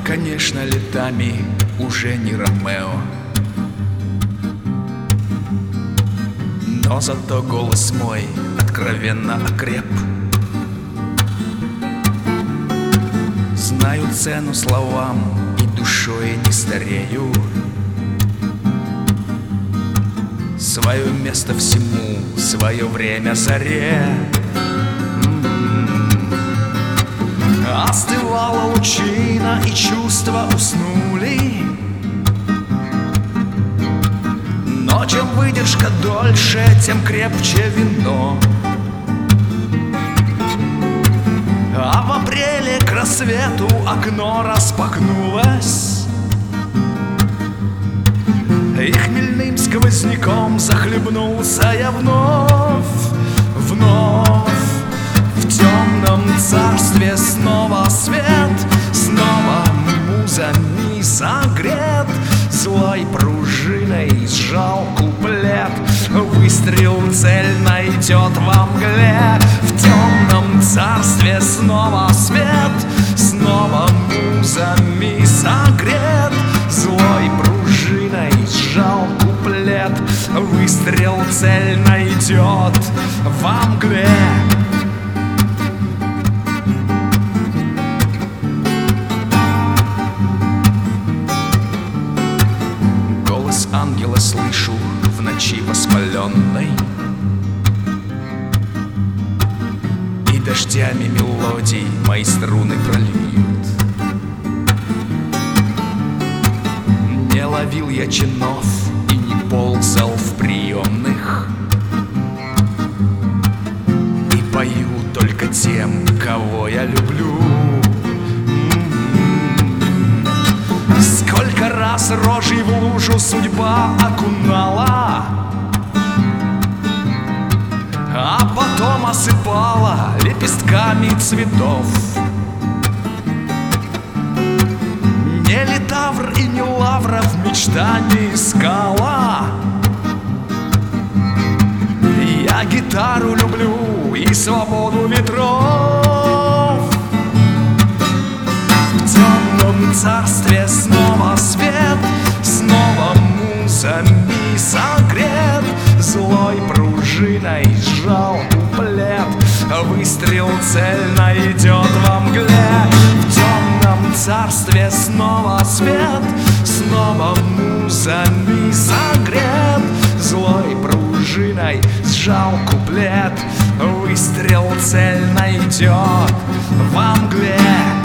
Конечно, летами уже не Ромео, но зато голос мой откровенно окреп. Знаю цену словам и душой не старею. Свое место всему, свое время заре. Остывала лучина, и чувства уснули. Но чем выдержка дольше, тем крепче вино. А в апреле к рассвету окно распахнулось, и хмельным сквозняком захлебнулся я вновь. В темном царстве снова свет, снова музами согрет. Злой пружиной сжал куплет, выстрел цель найдет во мгле. В темном царстве снова свет, снова музами согрет. Злой пружиной сжал куплет, выстрел цель найдет во мгле. Голос ангела слышу в ночи воспаленной, и дождями мелодий мои струны прольют. Не ловил я чинов и не ползал в приемных, и пою только тем, кого я люблю. Сколько раз рожей в лужу судьба окунала, а потом осыпала лепестками цветов. Не литавр и не лавра в мечта не искала. Я гитару люблю и свободу ветров. В темном царстве снова свет, снова музами согрет. Злой пружиной сжал куплет, выстрел цель найдет во мгле. В темном царстве снова свет, снова музами согрет. Злой пружиной сжал куплет, выстрел цель найдет во мгле.